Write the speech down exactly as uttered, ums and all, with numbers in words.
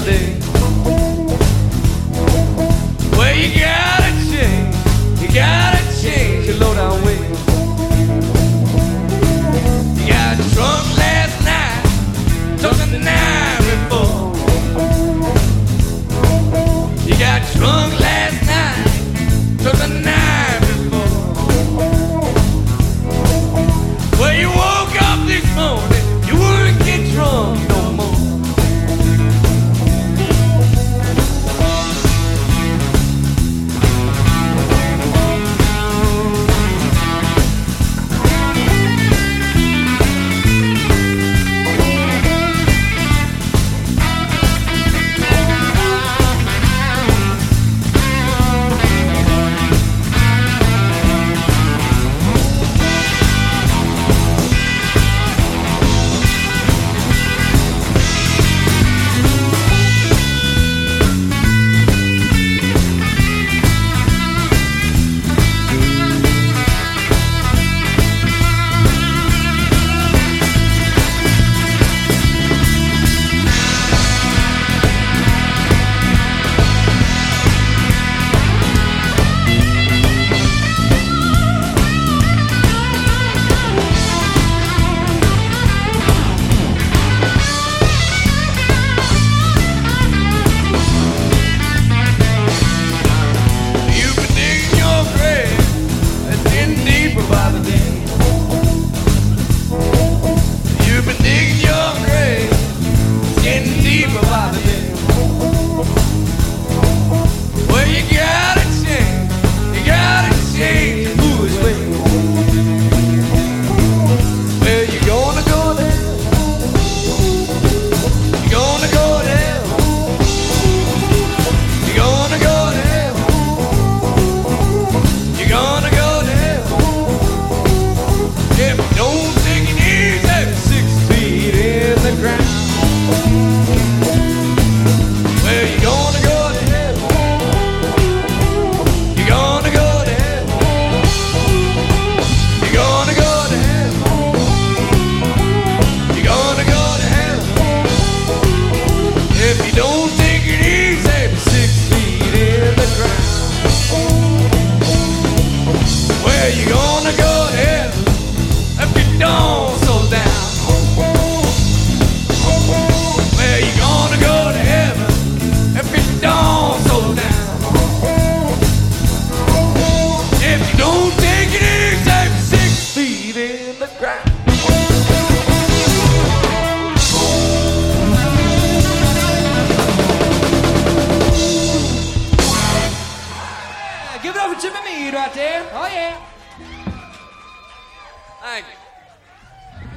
the day. Well, you gotta change, you gotta change your low-down ways. You got drunk last night, talking the night before. You got drunk last night, talking the night before. Well, you woke up this morning, you wouldn't get drunk no more. Give it up for Jimmy Mead right there. Oh, yeah. Thank you.